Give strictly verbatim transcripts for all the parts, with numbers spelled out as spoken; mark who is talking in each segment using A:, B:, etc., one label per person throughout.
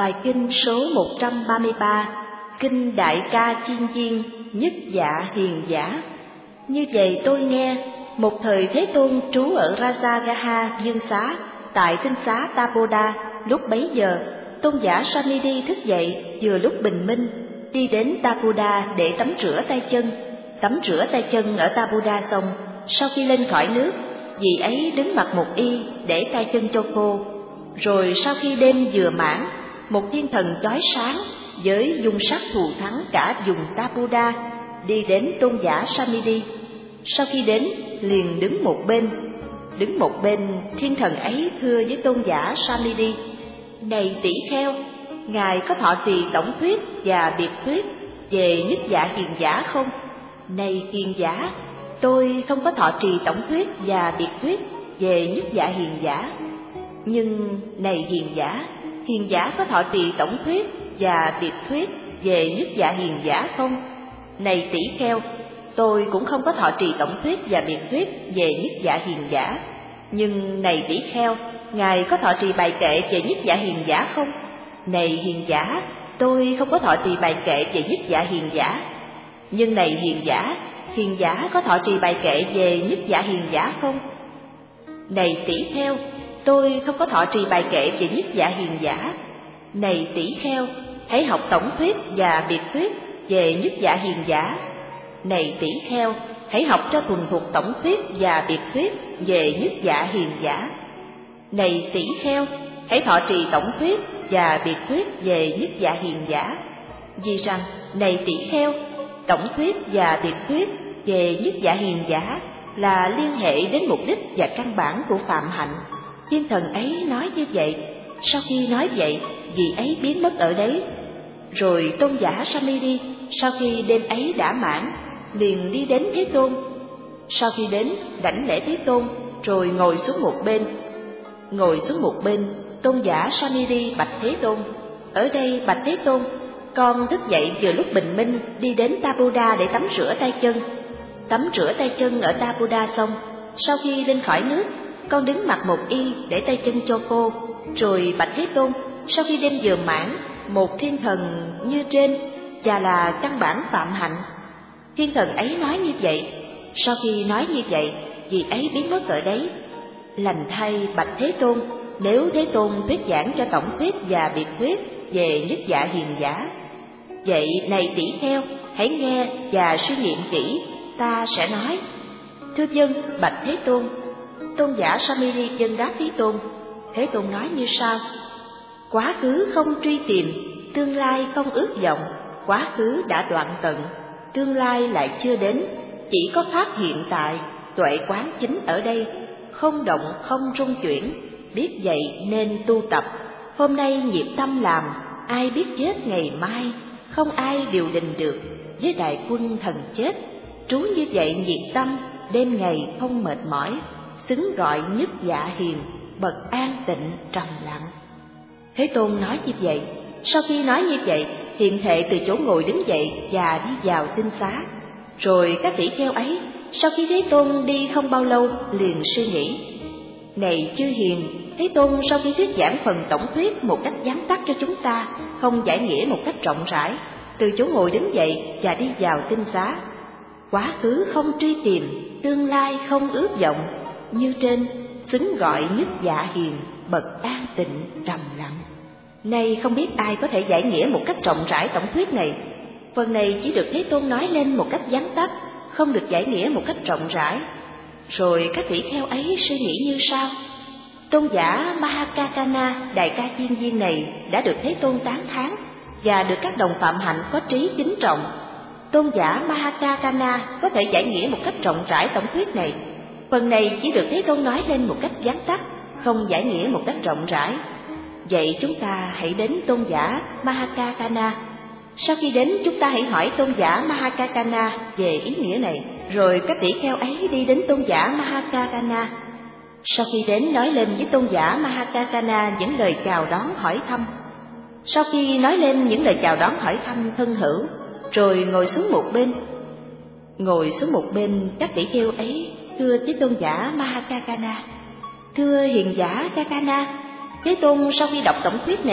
A: Bài kinh số một trăm ba mươi ba, Kinh Đại Ca Chiên Viên, Nhất Dạ Hiền Giả. Như vậy tôi nghe, một thời Thế Tôn trú ở Rajagaha Dương Xá, tại tinh xá Tapoda. Lúc bấy giờ, tôn giả Samiri thức dậy vừa lúc bình minh, đi đến Tapoda để tắm rửa tay chân. Tắm rửa tay chân ở Tapoda xong, sau khi lên khỏi nước, vị ấy đứng mặc một y để tay chân cho khô. Rồi sau khi đêm vừa mãn, một thiên thần chói sáng với dung sắc thù thắng cả vùng Tapoda đi đến tôn giả Samiri. Sau khi đến, liền đứng một bên. Đứng một bên, thiên thần ấy thưa với tôn giả Samiri: Này tỷ kheo, ngài có thọ trì tổng thuyết và biệt thuyết về Nhất Dạ Hiền Giả không? Này hiền giả, tôi không có thọ trì tổng thuyết và biệt thuyết về Nhất Dạ Hiền Giả. Nhưng này hiền giả, hiền giả có thọ trì tổng thuyết và biệt thuyết về Nhất Dạ Hiền Giả không? Này tỷ kheo, tôi cũng không có thọ trì tổng thuyết và biệt thuyết về Nhất Dạ Hiền Giả. Nhưng này tỷ kheo, ngài có thọ trì bài kệ về Nhất Dạ Hiền Giả không? Này hiền giả, tôi không có thọ trì bài kệ về Nhất Dạ Hiền Giả. Nhưng này hiền giả, hiền giả có thọ trì bài kệ về Nhất Dạ Hiền Giả không? Này tỷ kheo, tôi không có thọ trì bài kệ về Nhất Dạ Hiền Giả. Này tỷ kheo, hãy học tổng thuyết và biệt thuyết về Nhất Dạ Hiền Giả. Này tỷ kheo, hãy học cho thuần thục tổng thuyết và biệt thuyết về Nhất Dạ Hiền Giả. Này tỷ kheo, hãy thọ trì tổng thuyết và biệt thuyết về Nhất Dạ Hiền Giả. Vì rằng, này tỷ kheo, tổng thuyết và biệt thuyết về Nhất Dạ Hiền Giả là liên hệ đến mục đích và căn bản của phạm hạnh. Thiên thần ấy nói như vậy. Sau khi nói vậy, vị ấy biến mất ở đấy. Rồi tôn giả Samiri, sau khi đêm ấy đã mãn, liền đi đến Thế Tôn. Sau khi đến, đảnh lễ Thế Tôn, rồi ngồi xuống một bên. Ngồi xuống một bên, tôn giả Samiri bạch Thế Tôn: Ở đây bạch Thế Tôn, con thức dậy vừa lúc bình minh, đi đến Tapoda để tắm rửa tay chân. Tắm rửa tay chân ở Tapoda xong, sau khi lên khỏi nước, con đứng mặc một y để tay chân cho khô. Rồi bạch Thế Tôn, sau khi đêm vừa mãn, một thiên thần như trên và là căn bản phạm hạnh. Thiên thần ấy nói như vậy. Sau khi nói như vậy, vị ấy biến mất ở đấy. Lành thay bạch Thế Tôn, nếu Thế Tôn thuyết giảng cho tổng thuyết và biệt thuyết về Nhất Dạ Hiền Giả, vậy này tỷ kheo, hãy nghe và suy nghiệm kỹ, ta sẽ nói. Thưa dân bạch Thế Tôn. Tôn giả Samiri dân đáp Thế Tôn. Thế Tôn nói như sau: Quá khứ không truy tìm, tương lai không ước vọng. Quá khứ đã đoạn tận, tương lai lại chưa đến. Chỉ có pháp hiện tại, tuệ quán chính ở đây, không động không rung chuyển. Biết vậy nên tu tập. Hôm nay nhiệt tâm làm, ai biết chết ngày mai. Không ai điều đình được với đại quân thần chết. Trú như vậy nhiệt tâm, đêm ngày không mệt mỏi. Xứng gọi Nhất Dạ Hiền, bậc an tịnh trầm lặng. Thế Tôn nói như vậy. Sau khi nói như vậy, hiện thệ từ chỗ ngồi đứng dậy và đi vào tinh xá. Rồi các tỷ kheo ấy, sau khi Thế Tôn đi không bao lâu, liền suy nghĩ: Này chư hiền, Thế Tôn sau khi thuyết giảng phần tổng thuyết một cách vắn tắt cho chúng ta, không giải nghĩa một cách rộng rãi, từ chỗ ngồi đứng dậy và đi vào tinh xá. Quá khứ không truy tìm, tương lai không ước vọng. Như trên, xứng gọi Nhất Dạ Hiền, bậc an tịnh trầm lặng. Nay không biết ai có thể giải nghĩa một cách rộng rãi tổng thuyết này. Phần này chỉ được Thế Tôn nói lên một cách vắn tắt, không được giải nghĩa một cách rộng rãi. Rồi các tỷ kheo ấy suy nghĩ như sau: Tôn giả Mahakakana, đại ca chiên viên này đã được Thế Tôn tán thán và được các đồng phạm hạnh có trí kính trọng. Tôn giả Mahakakana có thể giải nghĩa một cách rộng rãi tổng thuyết này. Phần này chỉ được Thế Tôn nói lên một cách vắn tắt, không giải nghĩa một cách rộng rãi. Vậy chúng ta hãy đến tôn giả Mahakakana. Sau khi đến, chúng ta hãy hỏi tôn giả Mahakakana về ý nghĩa này. Rồi các tỷ kheo ấy đi đến tôn giả Mahakakana. Sau khi đến, nói lên với tôn giả Mahakakana những lời chào đón hỏi thăm. Sau khi nói lên những lời chào đón hỏi thăm thân hữu, rồi ngồi xuống một bên. Ngồi xuống một bên, các tỷ kheo ấy thưa với tôn giả Mahakakana: Thưa hiền giả Kakana, Thế Tôn sau khi đọc tổng thuyết này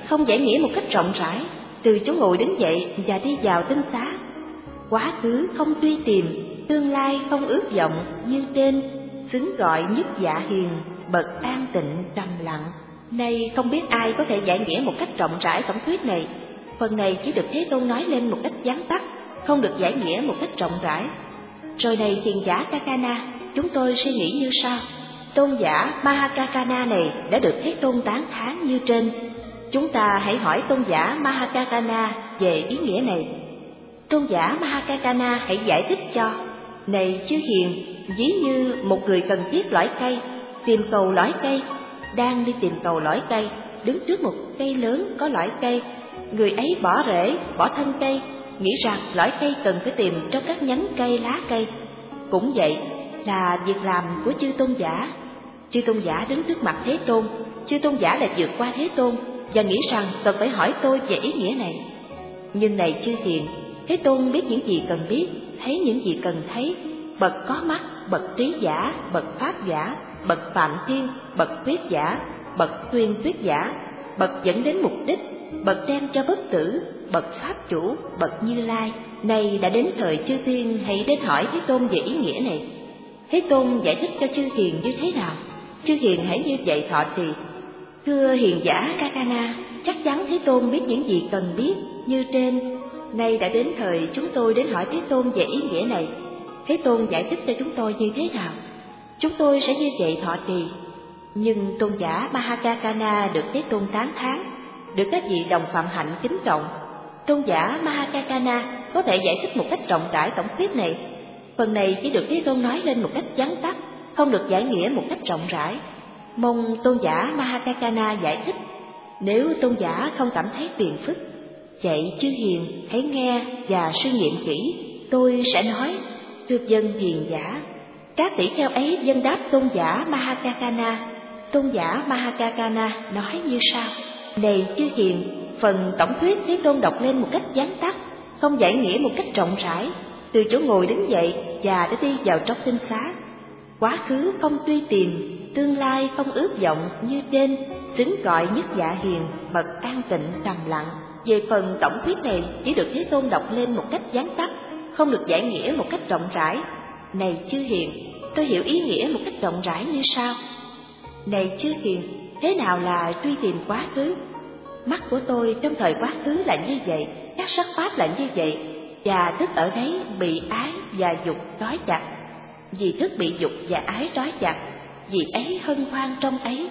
A: không giải nghĩa một cách rộng rãi, từ chỗ ngồi đứng dậy và đi vào tinh xá. Quá khứ không truy tìm, tương lai không ước vọng như trên, xứng gọi nhất dạ hiền, bậc an tịnh trầm lặng. Nay không biết ai có thể giải nghĩa một cách rộng rãi tổng thuyết này. Phần này chỉ được Thế Tôn nói lên một cách vắn tắt, không được giải nghĩa một cách rộng rãi. Rồi này hiền giả Kakana, chúng tôi suy nghĩ như sau. Tôn giả Mahakakana này đã được Thế Tôn tán thán như trên. Chúng ta hãy hỏi tôn giả Mahakakana về ý nghĩa này. Tôn giả Mahakakana hãy giải thích cho. Này chư hiền, ví như một người cần thiết lõi cây, tìm cầu lõi cây, đang đi tìm cầu lõi cây, đứng trước một cây lớn có lõi cây. Người ấy bỏ rễ, bỏ thân cây, nghĩ rằng lõi cây cần phải tìm trong các nhánh cây, lá cây. Cũng vậy là việc làm của chư tôn giả. Chư tôn giả đứng trước mặt Thế Tôn, chư tôn giả lại vượt qua Thế Tôn và nghĩ rằng cần phải hỏi tôi về ý nghĩa này. Nhưng này chư hiền, Thế Tôn biết những gì cần biết, thấy những gì cần thấy, bậc có mắt, bậc trí giả, bậc pháp giả, bậc phạm thiên, bậc thuyết giả, bậc tuyên thuyết giả, bậc dẫn đến mục đích, bậc đem cho bất tử, bậc pháp chủ, bậc Như Lai. Này đã đến thời chư thiên hãy đến hỏi Thế Tôn về ý nghĩa này. Thế Tôn giải thích cho chư hiền như thế nào? Chư hiền hãy như vậy thọ trì. Thưa hiền giả Kakana, chắc chắn Thế Tôn biết những gì cần biết như trên. Nay đã đến thời chúng tôi đến hỏi Thế Tôn về ý nghĩa này. Thế Tôn giải thích cho chúng tôi như thế nào? Chúng tôi sẽ như vậy thọ trì. Nhưng tôn giả Mahakakana được Thế Tôn tán thán, được các vị đồng phạm hạnh kính trọng. Tôn giả Mahakakana có thể giải thích một cách rộng rãi tổng thuyết này. Phần này chỉ được Thế Tôn nói lên một cách vắn tắt, không được giải nghĩa một cách rộng rãi. Mong tôn giả Mahakakana giải thích. Nếu tôn giả không cảm thấy phiền phức, vậy chư hiền hãy nghe và suy nghiệm kỹ. Tôi sẽ nói. Thưa dân hiền giả. Các tỷ kheo ấy dân đáp tôn giả Mahakakana. Tôn giả Mahakakana nói như sau. Này chư hiền, phần tổng thuyết Thế Tôn đọc lên một cách vắn tắt, không giải nghĩa một cách rộng rãi, từ chỗ ngồi đứng dậy và đã đi vào trong tinh xá. Quá khứ không truy tìm, tương lai không ước vọng như trên, xứng gọi nhất dạ hiền, bậc an tịnh trầm lặng. Về phần tổng thuyết này chỉ được Thế Tôn đọc lên một cách vắn tắt, không được giải nghĩa một cách rộng rãi. Này chư hiền, tôi hiểu ý nghĩa một cách rộng rãi như sau. Này chư hiền, thế nào là truy tìm quá khứ? Mắt của tôi trong thời quá khứ là như vậy, các sắc pháp là như vậy, và thức ở đấy bị ái và dục trói chặt. Vì thức bị dục và ái trói chặt, vì ấy hân hoan trong ấy.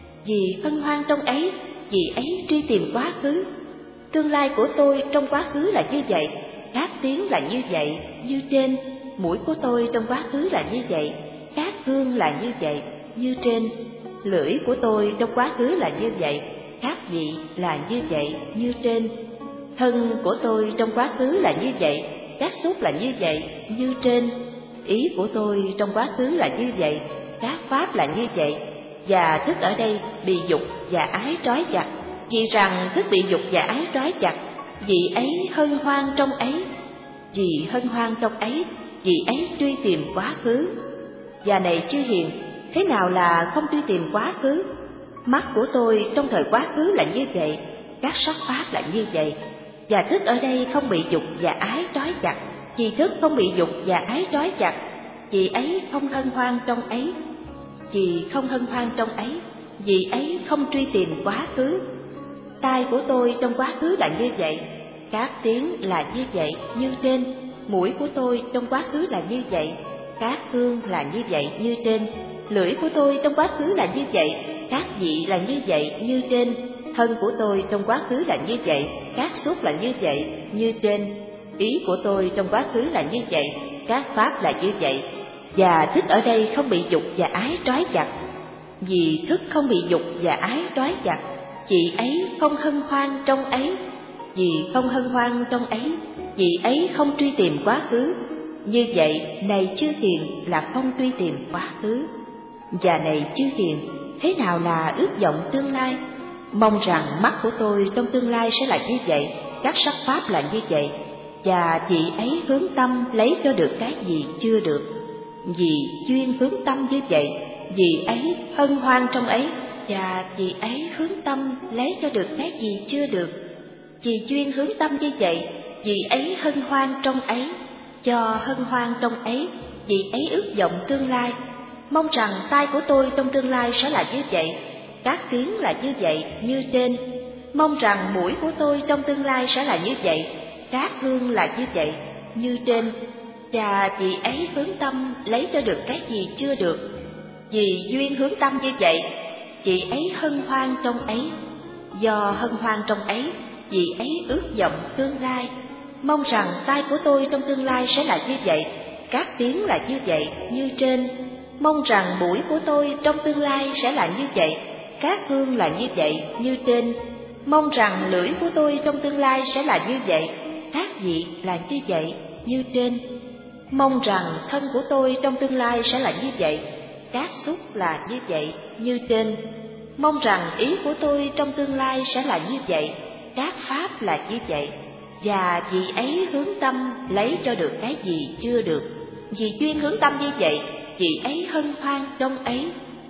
A: Vì hân hoan trong ấy, vì ấy truy tìm quá khứ. Tương lai của tôi trong quá khứ là như vậy, các tiếng là như vậy, như trên. Mũi của tôi trong quá khứ là như vậy, các hương là như vậy, như trên. Lưỡi của tôi trong quá khứ là như vậy, các vị là như vậy, như trên. Thân của tôi trong quá khứ là như vậy, các xúc là như vậy, như trên. Ý của tôi trong quá khứ là như vậy, các pháp là như vậy. Và thức ở đây bị dục và ái trói chặt, vì rằng thức bị dục và ái trói chặt, vì ấy hân hoan trong ấy. Vì hân hoan trong ấy, vì ấy truy tìm quá khứ. Và này chư hiền, thế nào là không truy tìm quá khứ? Mắt của tôi trong thời quá khứ là như vậy, các sắc pháp là như vậy. Và thức ở đây không bị dục và ái trói chặt, vì thức không bị dục và ái trói chặt, vì ấy không hân hoan trong ấy. Vì không hân hoan trong ấy, vì ấy không truy tìm quá khứ. Tai của tôi trong quá khứ là như vậy, các tiếng là như vậy, như trên. Mũi của tôi trong quá khứ là như vậy, các hương là như vậy, như trên. Lưỡi của tôi trong quá khứ là như vậy, các vị là như vậy, như trên. Thân của tôi trong quá khứ là như vậy, các xúc là như vậy, như trên. Ý của tôi trong quá khứ là như vậy, các pháp là như vậy. Và thức ở đây không bị dục và ái trói chặt, vì thức không bị dục và ái trói chặt, chị ấy không hân hoan trong ấy. Vì không hân hoan trong ấy, vì ấy không truy tìm quá khứ. Như vậy, này chư hiền, là không truy tìm quá khứ. Và này chư hiền, thế nào là ước vọng tương lai? Mong rằng mắt của tôi trong tương lai sẽ là như vậy, các sắc pháp là như vậy. Và chị ấy hướng tâm lấy cho được cái gì chưa được. Vì chuyên hướng tâm như vậy, vì ấy hân hoan trong ấy, và vì ấy hướng tâm lấy cho được cái gì chưa được. Vì chuyên hướng tâm như vậy, vì ấy hân hoan trong ấy, do hân hoan trong ấy, vì ấy ước vọng tương lai. Mong rằng tai của tôi trong tương lai sẽ là như vậy, các tiếng là như vậy như trên. Mong rằng mũi của tôi trong tương lai sẽ là như vậy, các hương là như vậy như trên. Và vì ấy hướng tâm lấy cho được cái gì chưa được. Vì duyên hướng tâm như vậy, vì ấy hân hoan trong ấy, do hân hoan trong ấy, vì ấy ước vọng tương lai. Mong rằng tai của tôi trong tương lai sẽ là như vậy, các tiếng là như vậy như trên. Mong rằng mũi của tôi trong tương lai sẽ là như vậy, các hương là như vậy như trên. Mong rằng lưỡi của tôi trong tương lai sẽ là như vậy, các vị là như vậy như trên. Mong rằng thân của tôi trong tương lai sẽ là như vậy, các xúc là như vậy như trên. Mong rằng ý của tôi trong tương lai sẽ là như vậy, các pháp là như vậy. Và vì ấy hướng tâm lấy cho được cái gì chưa được. Vì duyên hướng tâm như vậy, vì ấy hân hoan trong ấy,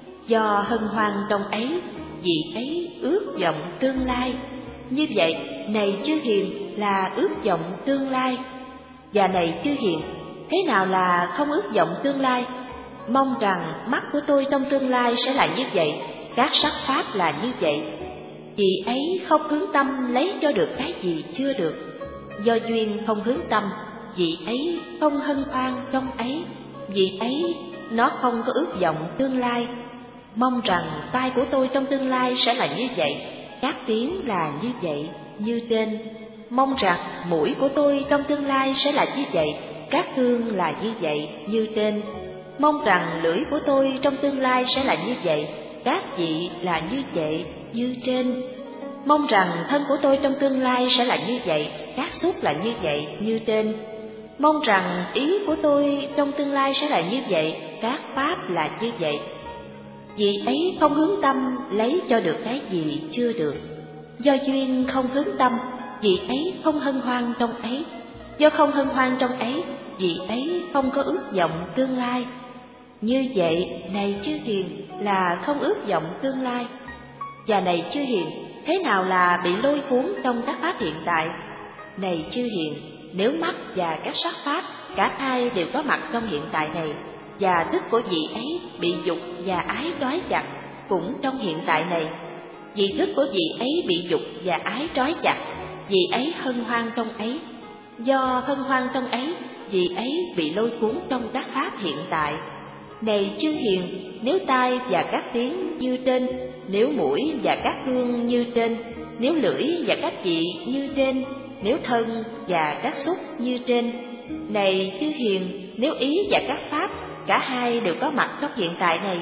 A: do hân hoan trong ấy, vì ấy ước vọng tương lai. Như vậy, này chư hiền, là ước vọng tương lai. Và này chư hiền, thế nào là không ước vọng tương lai? Mong rằng mắt của tôi trong tương lai sẽ là như vậy, các sắc pháp là như vậy. Vì ấy không hướng tâm lấy cho được cái gì chưa được. Do duyên không hướng tâm, vì ấy không hân hoan trong ấy, vì ấy nó không có ước vọng tương lai. Mong rằng tai của tôi trong tương lai sẽ là như vậy, các tiếng là như vậy như trên. Mong rằng mũi của tôi trong tương lai sẽ là như vậy, các hương là như vậy như trên. Mong rằng lưỡi của tôi trong tương lai sẽ là như vậy, các vị là như vậy như trên. Mong rằng thân của tôi trong tương lai sẽ là như vậy, các xúc là như vậy như trên. Mong rằng ý của tôi trong tương lai sẽ là như vậy, các pháp là như vậy. Vì ấy không hướng tâm lấy cho được cái gì chưa được. Do duyên không hướng tâm, vì ấy không hân hoan trong ấy. Do không hân hoan trong ấy, vì ấy không có ước vọng tương lai. Như vậy, này chư hiền, là không ước vọng tương lai. Và này chư hiền, thế nào là bị lôi cuốn trong các pháp hiện tại? Này chư hiền, nếu mắt và các sắc pháp, cả hai đều có mặt trong hiện tại này, và thức của vị ấy bị dục và ái trói chặt cũng trong hiện tại này. Vì thức của vị ấy bị dục và ái trói chặt, vị ấy hân hoan trong ấy. Do hân hoan trong ấy, vị ấy bị lôi cuốn trong các pháp hiện tại. Này chư hiền, nếu tai và các tiếng như trên, nếu mũi và các hương như trên, nếu lưỡi và các vị như trên, nếu thân và các xúc như trên. Này chư hiền, nếu ý và các pháp, cả hai đều có mặt trong hiện tại này,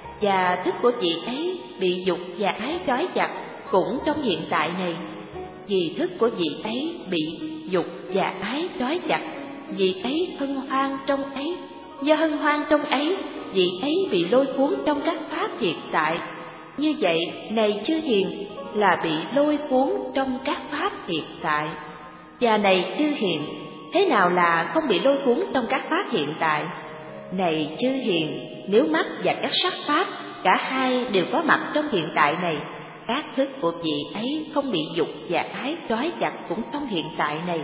A: và thức của vị ấy bị dục và ái trói chặt cũng trong hiện tại này. Vì thức của vị ấy bị dục và ái trói chặt, vị ấy hân hoan trong ấy. Do hân hoan trong ấy, vị ấy bị lôi cuốn trong các pháp hiện tại. Như vậy, này chư hiền, là bị lôi cuốn trong các pháp hiện tại. Và này chư hiền, thế nào là không bị lôi cuốn trong các pháp hiện tại? Này chư hiền, nếu mắt và các sắc pháp, cả hai đều có mặt trong hiện tại này, các thức của vị ấy không bị dục và ái trói chặt cũng trong hiện tại này.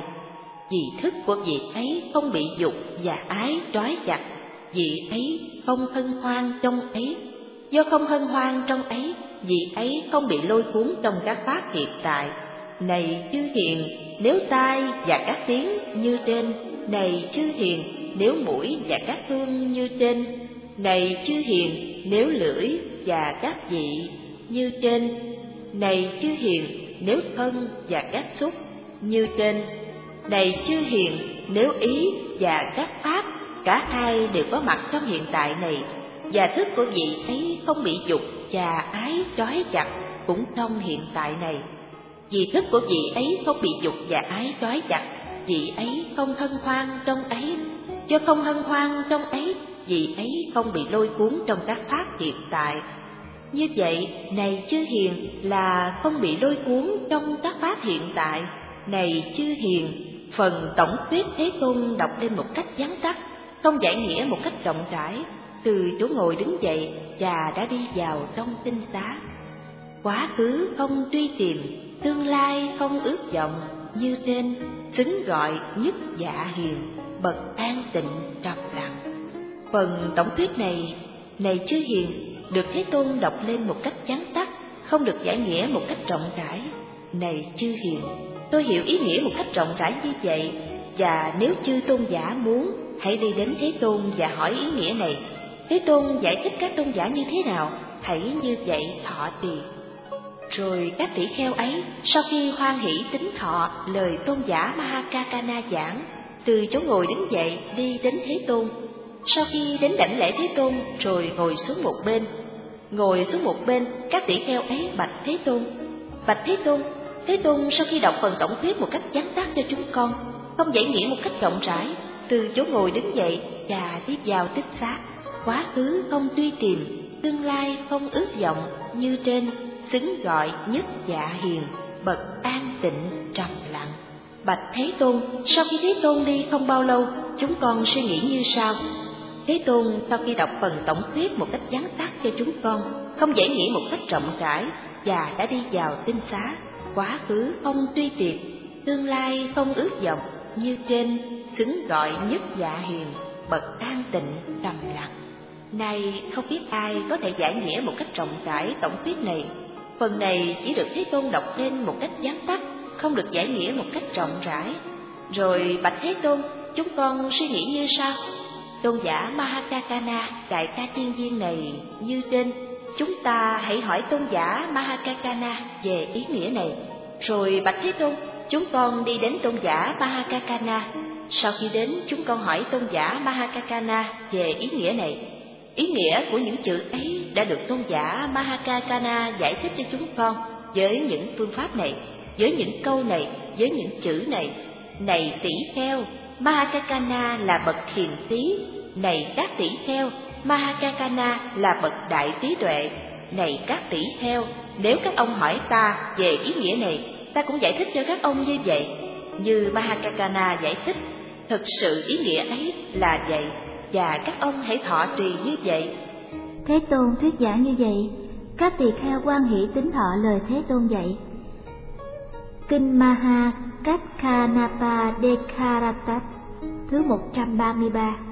A: Vì thức của vị ấy không bị dục và ái trói chặt, vị ấy không hân hoan trong ấy. Do không hân hoan trong ấy, vị ấy không bị lôi cuốn trong các pháp hiện tại. Này chư hiền, nếu tai và các tiếng như trên. Này chư hiền, nếu mũi và các hương như trên. Này chư hiền, nếu lưỡi và các vị như trên. Này chư hiền, nếu thân và các xúc như trên. Này chư hiền, nếu ý và các pháp, cả hai đều có mặt trong hiện tại này, và thức của vị ấy không bị dục và ái trói chặt cũng trong hiện tại này. Vì thức của vị ấy không bị dục và ái trói chặt, vị ấy không hân hoan trong ấy. Do không hân hoan trong ấy, vị ấy không bị lôi cuốn trong các pháp hiện tại. Như vậy, này chư hiền, là không bị lôi cuốn trong các pháp hiện tại. Này chư hiền, phần tổng thuyết Thế Tôn đọc lên một cách vắn tắt, không giải nghĩa một cách rộng rãi, từ chỗ ngồi đứng dậy và đã đi vào trong tinh xá. quá khứ không truy tìm, tương lai không ước vọng, như trên xứng gọi nhất dạ hiền, bậc an tịnh trầm lặng. Phần tổng thuyết này, này chư hiền, được Thế Tôn đọc lên một cách vắn tắt, không được giải nghĩa một cách rộng rãi. Này chư hiền, tôi hiểu ý nghĩa một cách rộng rãi như vậy, và nếu chư tôn giả muốn, hãy đi đến Thế Tôn và hỏi ý nghĩa này. Thế Tôn giải thích các tôn giả như thế nào, hãy như vậy thọ trì. Rồi các tỷ kheo ấy, sau khi hoan hỷ tín thọ lời tôn giả Mahakakana giảng, từ chỗ ngồi đứng dậy đi đến Thế Tôn. Sau khi đến đảnh lễ Thế Tôn, rồi ngồi xuống một bên. Ngồi xuống một bên, các tỷ kheo ấy bạch Thế Tôn: Bạch Thế Tôn, Thế Tôn sau khi đọc phần tổng thuyết một cách vắn tắt cho chúng con, không giải nghĩa một cách rộng rãi, từ chỗ ngồi đứng dậy và tiếp vào tích xá, quá khứ không truy tìm, tương lai không ước vọng, như trên xứng gọi nhất dạ hiền, bậc an tịnh trầm lặng. Bạch Thế Tôn, sau khi Thế Tôn đi không bao lâu, chúng con suy nghĩ như sau: Thế Tôn sau khi đọc phần tổng thuyết một cách vắn tắt cho chúng con, không giải nghĩa một cách rộng rãi, và đã đi vào tinh xá, quá khứ không truy tìm, tương lai không ước vọng, như trên xứng gọi nhất dạ hiền, bậc an tịnh trầm lặng. Nay không biết ai có thể giải nghĩa một cách rộng rãi tổng thuyết này. Phần này chỉ được Thế Tôn đọc lên một cách vắn tắt, không được giải nghĩa một cách rộng rãi. Rồi bạch Thế Tôn, chúng con suy nghĩ như sau: Tôn giả Mahakakana đại ca tiên viên này như trên, chúng ta hãy hỏi tôn giả Mahakakana về ý nghĩa này. Rồi bạch Thế Tôn, chúng con đi đến tôn giả Mahakakana. Sau khi đến, chúng con hỏi tôn giả Mahakakana về ý nghĩa này. Ý nghĩa của những chữ ấy đã được tôn giả Mahakakana giải thích cho chúng con với những phương pháp này, với những câu này, với những chữ này. Này tỷ kheo, Mahakakana là bậc hiền trí. Này các tỷ kheo, Mahakakana là bậc đại trí tuệ. Này các tỷ kheo, nếu các ông hỏi ta về ý nghĩa này, ta cũng giải thích cho các ông như vậy. Như Mahakakana giải thích, thực sự ý nghĩa ấy là vậy, và các ông hãy thọ trì như vậy.
B: Thế Tôn thuyết giảng như vậy, các tỳ kheo hoan hỷ tín thọ lời Thế Tôn dạy. Kinh Maha Kacchanapa Dekaratat thứ một trăm ba mươi ba.